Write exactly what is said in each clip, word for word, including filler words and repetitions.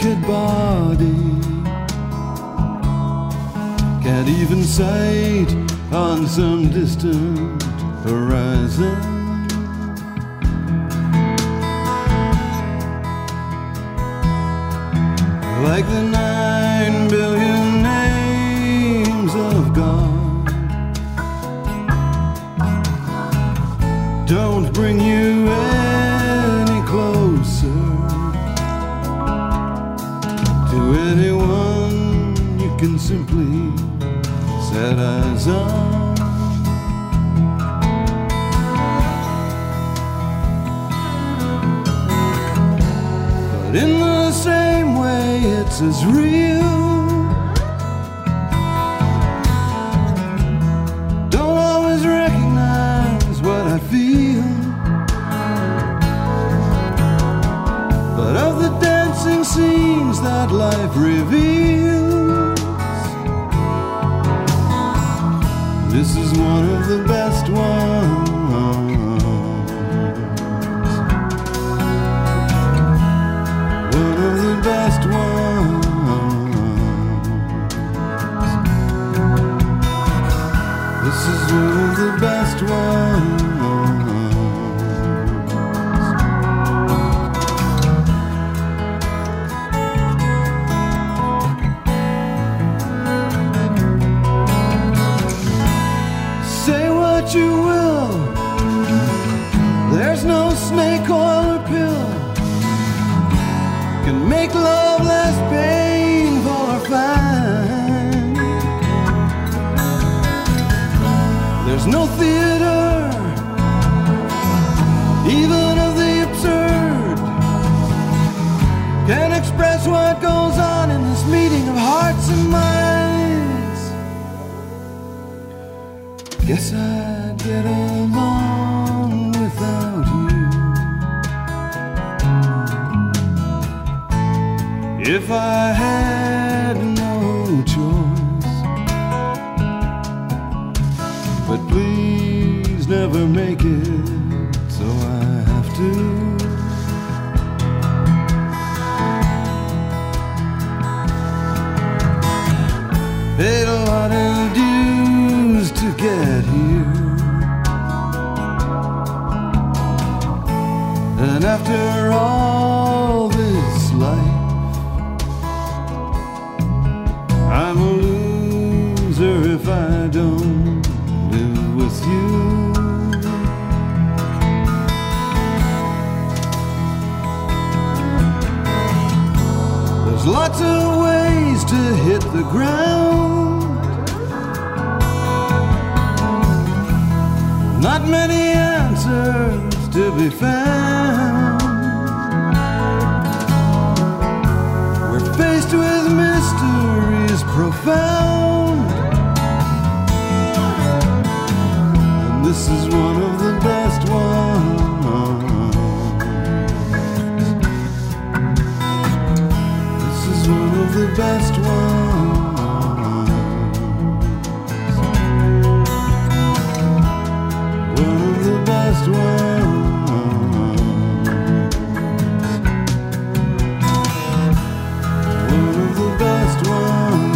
naked body. Can't even sight on some distant horizon. Like the nine billion names of God, don't bring you any closer to anyone you can simply set eyes on. But in the same way, it's as real. Don't always recognize what I feel, but of the dancing scenes that life reveals, this is one of the best ones. One of the best ones. This is one of the best ones. Say what you will, there's no snake oil or pill can make love less painful or fine. There's no theater, even of the absurd, can express what goes on in this meeting of hearts and minds. Guess I'd get along without you if I had no choice. But please never make it so I have to. Paid a lot of dues to get here, and after all this life, I'm a loser if I don't live with you. There's lots of ways to hit the ground, not many answers to be found. We're faced with mysteries profound, and this is one of the best ones. This is one of the best ones. One of the best ones. One of the best ones.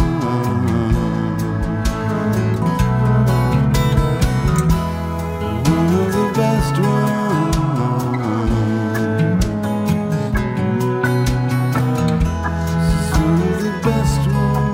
One of the best ones. This is one of the best ones.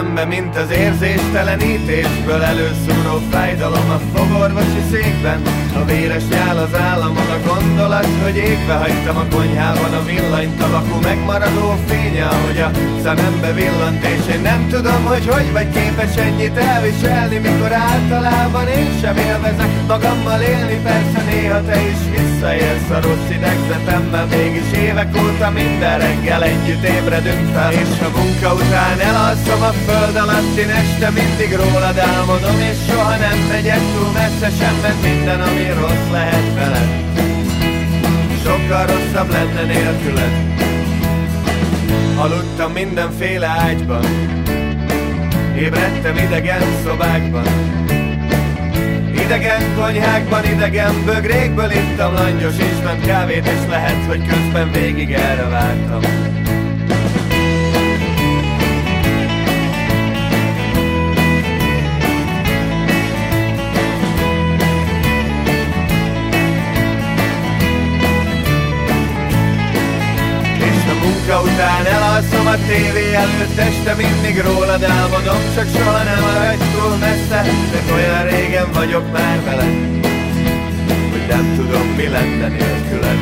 szemembe, mint az érzéstelenítésből előszúró fájdalom a fogorvosi székben. A véres nyál az államon, a gondolat, hogy égve hagytam a konyhában a villanyt, a vaku megmaradó fénye, ahogy a szemembe villant, és én nem tudom, hogy hogy vagy képes ennyit elviselni, mikor általában én sem élvezek magammal élni. Persze néha te is visszaélsz a rossz idegzetemmel, mégis évek óta minden reggel együtt ébredünk fel, és a munka után elalszom a föld alattin este, mindig rólad álmodom, és soha nem megyek túl messze sem, mert minden, ami rossz lehet veled, sokkal rosszabb lenne nélküled. Aludtam mindenféle ágyban, ébredtem idegen szobákban, idegen konyhákban, idegen bögrékből ittam langyos ízben kávét, és lehet, hogy közben végig erre vártam. Munka után elalszom a tévé előtt, este mindig rólad álmodom, csak soha nem maradj túl messze, de olyan régen vagyok már veled, hogy nem tudom, mi lenne nélküled.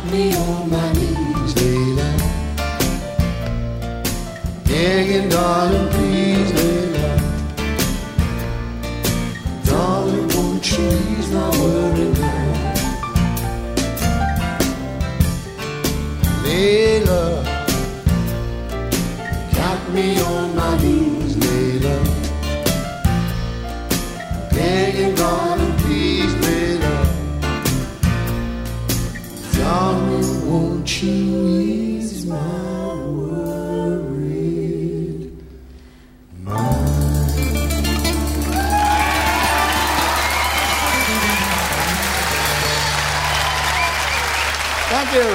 me on my knees, Layla. Begging, darling, please, Layla. Darling, won't you ease my worry now? Layla, got me on my knees, Layla. Begging, darling, please, Layla. Darling, won't you ease my worried mind? Thank you.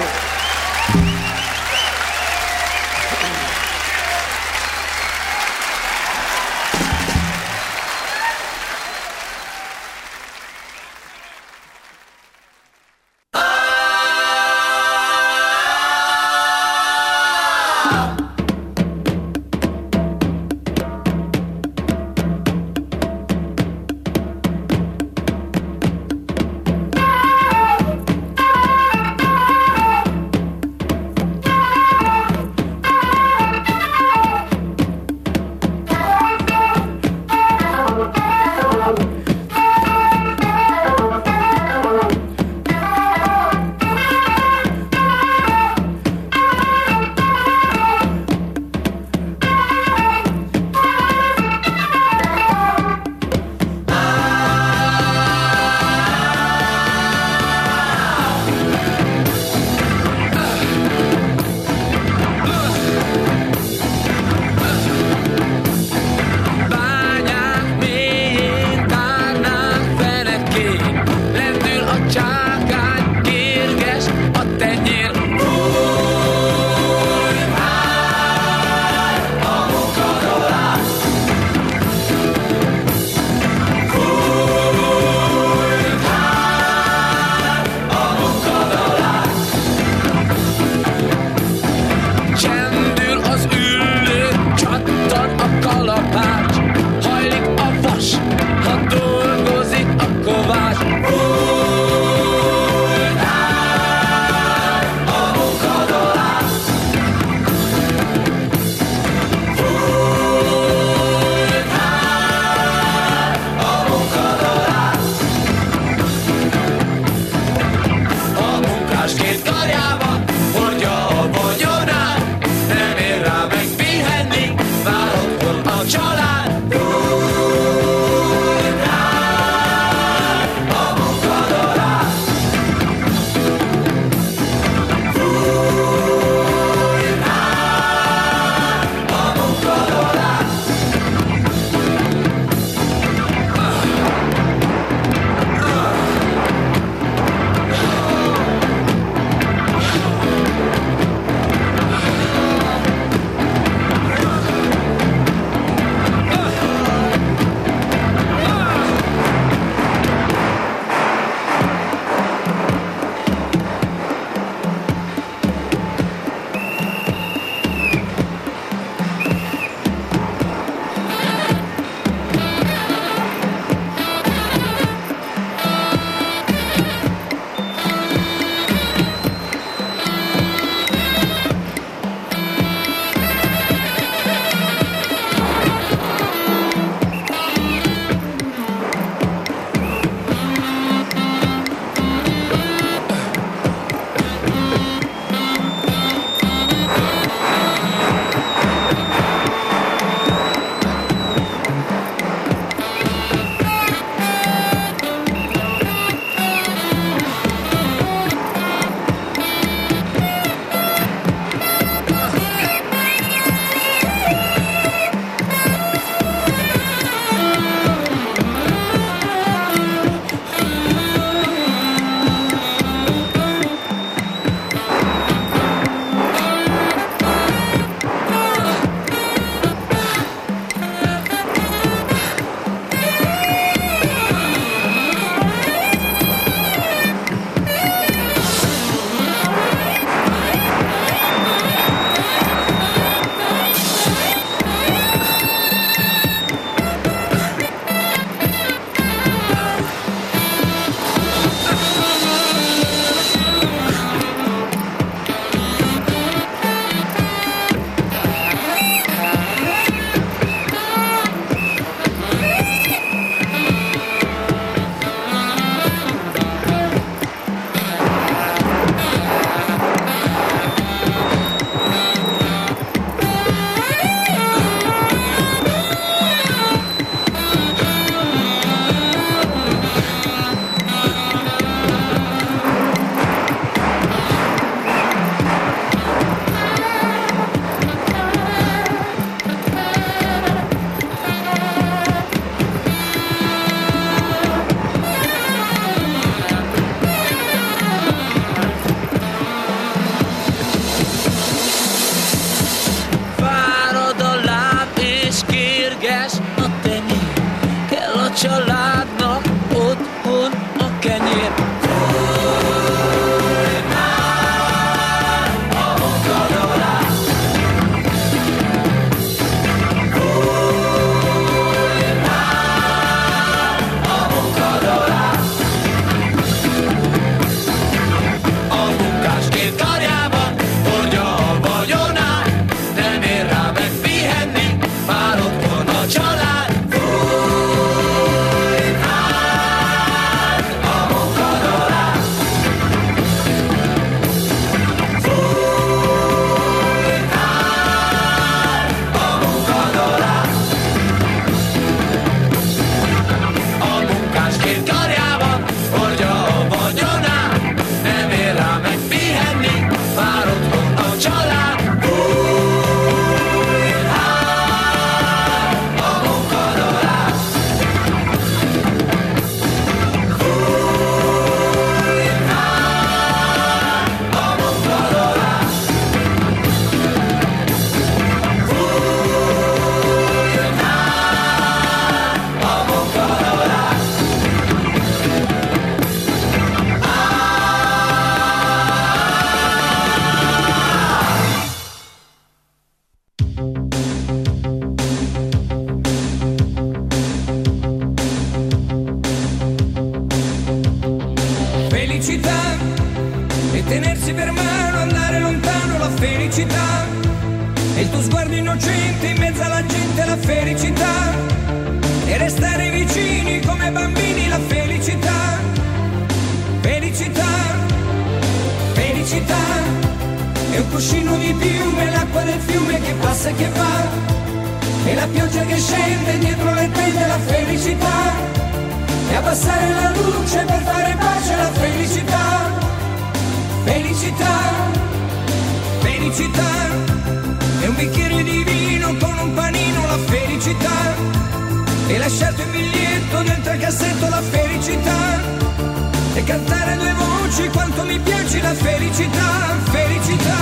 prendersi per mano, andare lontano, la felicità. E il tuo sguardo innocente in mezzo alla gente, la felicità. E restare vicini come bambini, la felicità. Felicità, felicità. È un cuscino di piume, l'acqua del fiume che passa e che va. E la pioggia che scende dietro le tende, la felicità. E abbassare la luce per fare pace, la felicità. Felicità, felicità. È un bicchiere di vino con un panino, la felicità. E lasciarti un biglietto dentro il cassetto, la felicità. E cantare a due voci quanto mi piace, la felicità, felicità.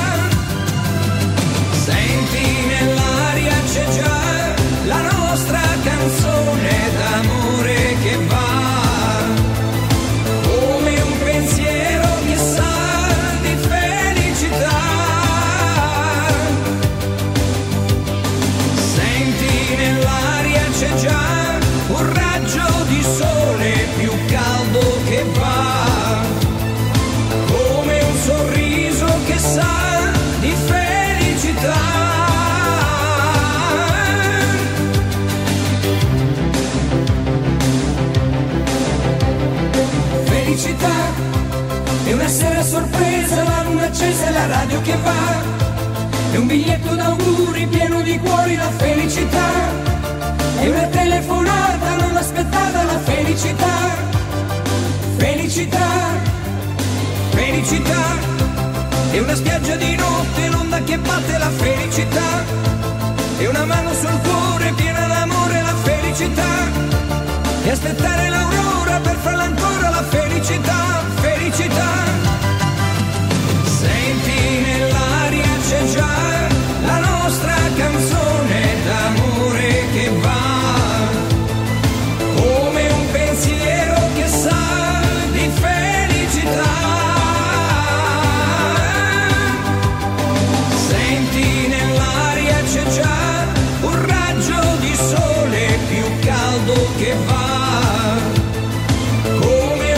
Senti nell'aria c'è già la nostra canzone d'amore che va, come un pensiero che sa di felicità. Senti nell'aria c'è già un raggio di sole più caldo che va, come un sorriso che sa di felicità. Felicità è una sera sorpresa, la luna accesa e la radio che va, è un biglietto d'auguri pieno di cuori, la felicità. È una telefonata non aspettata, la felicità. Felicità, felicità. È una spiaggia di notte, l'onda che batte, la felicità. È una mano sul cuore piena d'amore, la felicità. E aspettare l'aurora per farla ancora, la felicità, felicità. Senti nell'aria c'è già la nostra canzone d'amore che va, come un pensiero che sa di felicità. Senti nell'aria c'è già un raggio di sole più caldo che va, come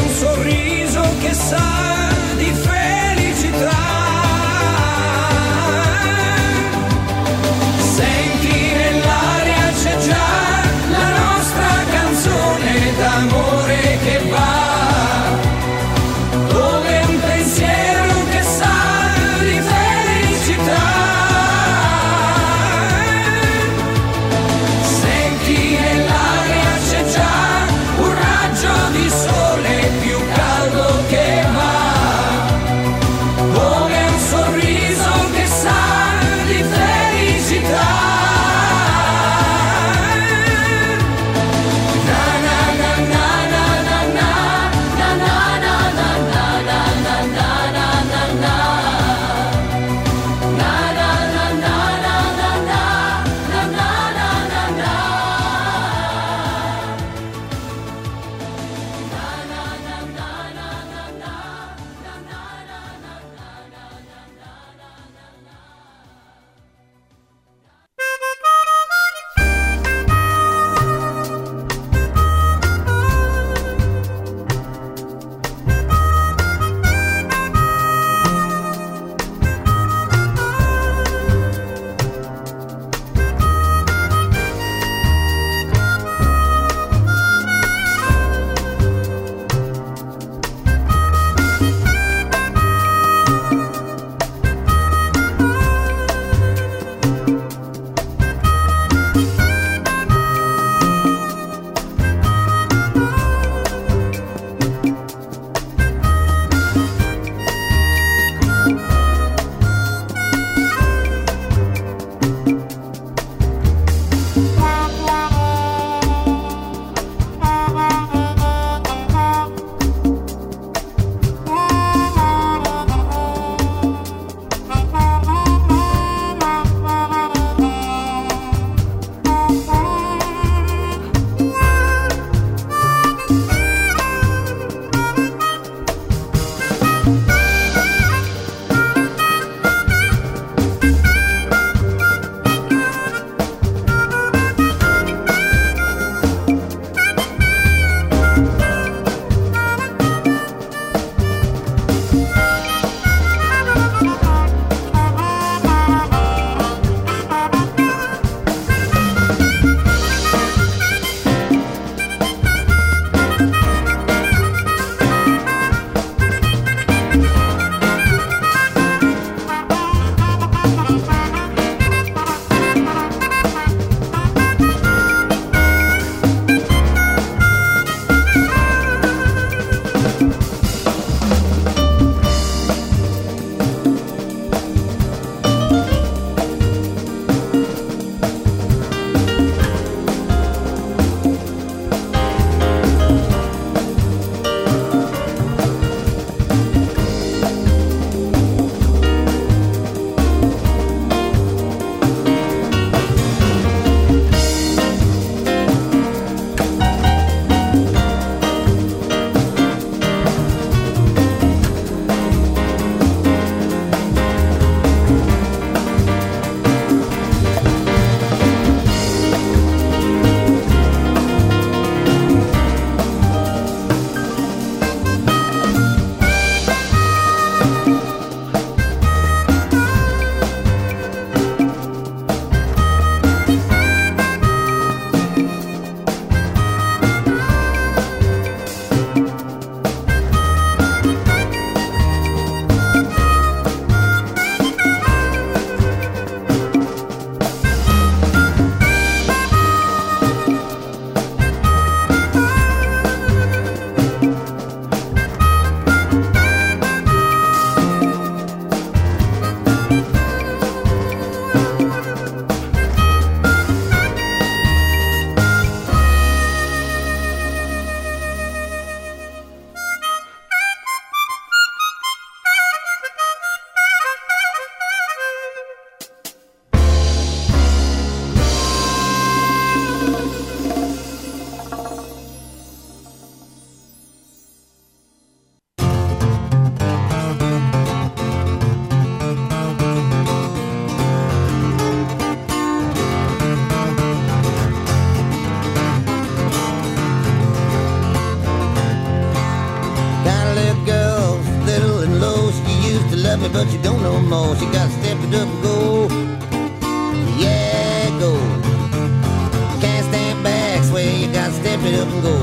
love me, but you don't know more. She got to step it up and go. Yeah, go. Can't stand back, sway, you got to step it up and go.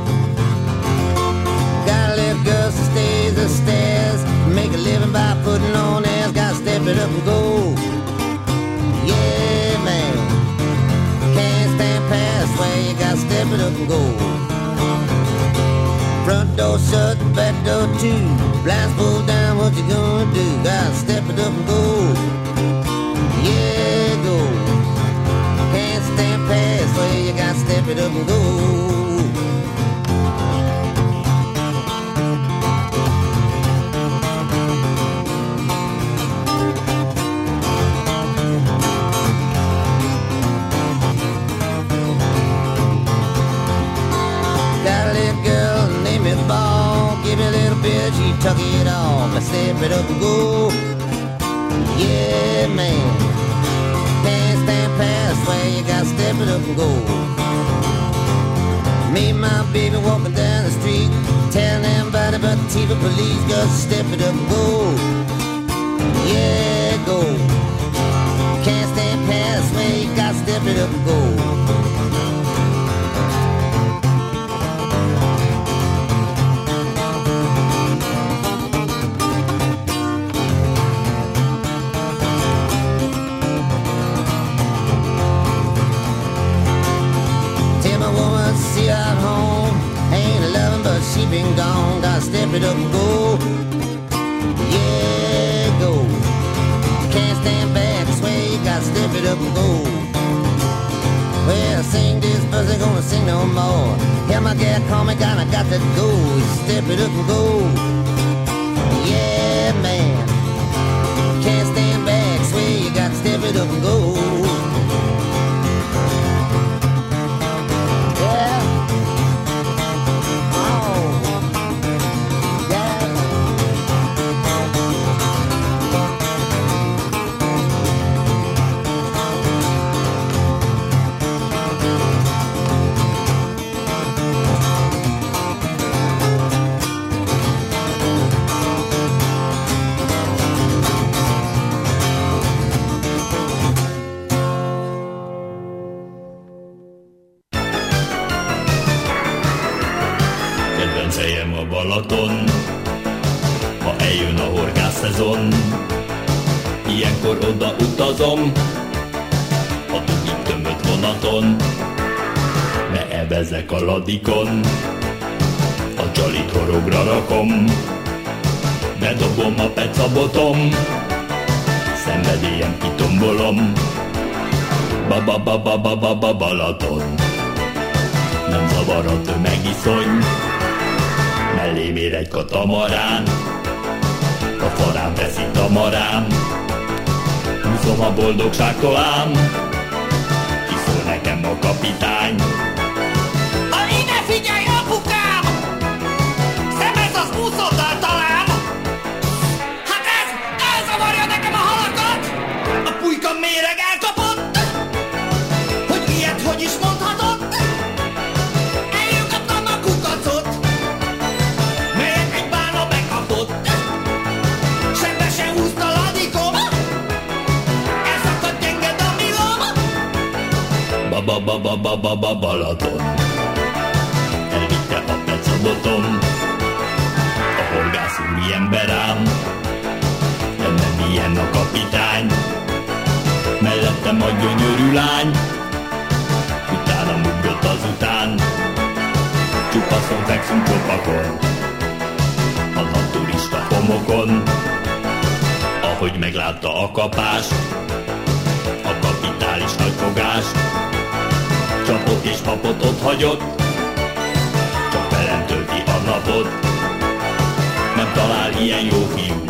Got a little girl who stays the stairs, make a living by putting on airs. Got to step it up and go. Yeah, man. Can't stand past, sway, you got to step it up and go. Front door shut, back door too. Blinds pulled down, what you gonna do? Gotta step it up and go. Yeah, go. Can't stand past, well, you gotta step it up and go. She tuck it off, I step it up and go. Yeah, man. Can't stand past where you gotta step it up and go. Me and my baby walking down the street, telling everybody about the T V police. Gotta step it up and go. Yeah, go. Can't stand past where you gotta step it up and go. See at home, ain't loving but she been gone. Gotta step it up and go. Yeah, go. Can't stand back, swear you gotta step it up and go. Well, sing this, but ain't gonna sing no more. Hear my gal call me, God, I got to go. Step it up and go. Yeah, man. Can't stand back, swear you gotta step it up and go. Balaton, ha eljön a horgászszezon, ilyenkor oda utazom, a dugig tömött vonaton, ne ebezzek a ladikon, a csalit horogra rakom, bedobom a pecabotom, szenvedélyem kitombolom, ba-ba-ba-ba-ba-ba Balaton, nem zavar a tömegiszony, mellém ér egy katamarán, a farán veszi tamarám, húzom a boldogságtól ám, kiszól nekem a kapitány. Ha ide figyelj, apukám! Szemez az úszoddal talán! Hát ez, elzavarja nekem a halakat! A pulyka méreg elkapott! Hogy ilyet hogy is mondhatott? Eljökaptam a kukacot! Ba-ba-ba-ba-ba-ba Balaton, elvitte a pecabotom, a horgász úri emberám, de nem ilyen a kapitány, mellettem a gyönyörű lány, utánam ugrott azután, csupaszon fekszünk csopakon, a nagy turista homokon, ahogy meglátta a kapást, a kapitális nagyfogást, csapott és papot ott hagyott, csak velem tölti a napot, nem talál ilyen jó fiút.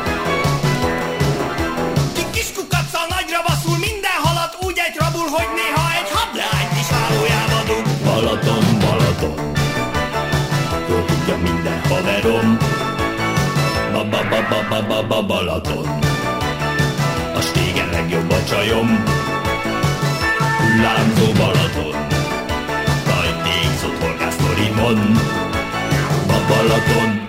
Ki kis kukacsal nagyra baszul, minden halat úgy egy rabul, hogy néha egy hableányt is hálójába dug. Balaton, Balaton, jól tudja minden haverom, ba-ba-ba-ba-ba-ba Balaton, a stégen legjobb a csajom. Hullámzó Balaton, rajt égsz ott horgásztorimon, a Balaton.